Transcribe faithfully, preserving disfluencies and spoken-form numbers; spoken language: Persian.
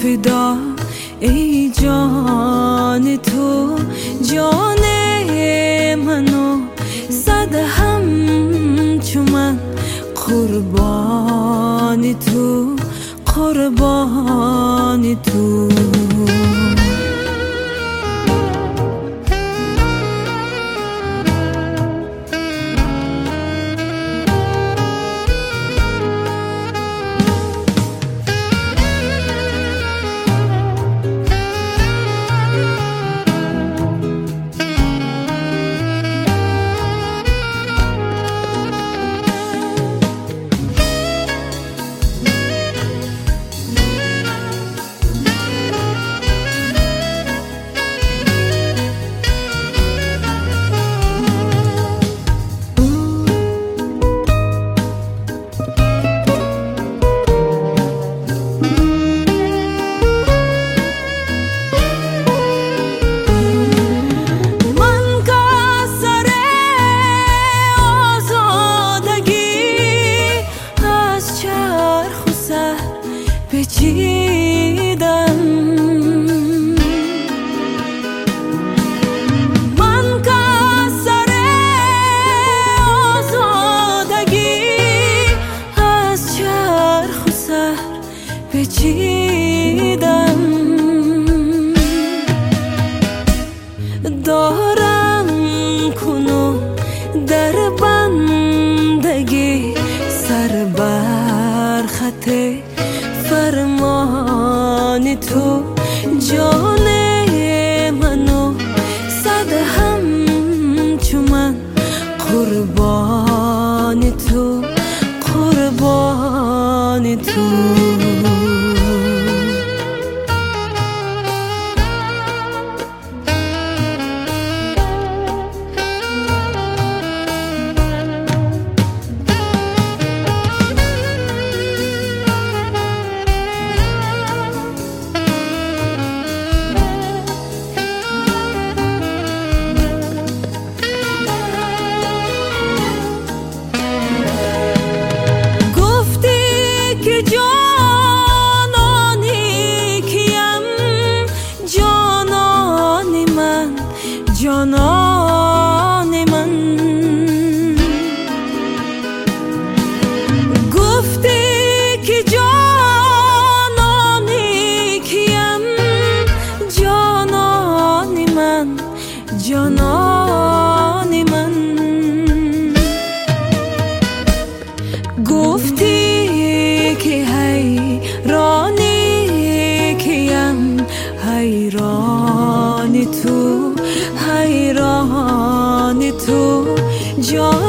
فدا ای جان تو، جان منو صد همچو من قربان تو، قربان تو. پیچیدم من کسر آزادگی، از چرخ و سر پیچیدم. دارم کنون در بندگی، سر بر خط فرمان تو، جان منو صد همچو من قربان تو، قربان تو. جانانی کیم، جانان من، جانان من. گفتی که جانانی کیم، جانان من، جانان من. گفتی که حیرانی کیم، حیران تو، حیران تو، جان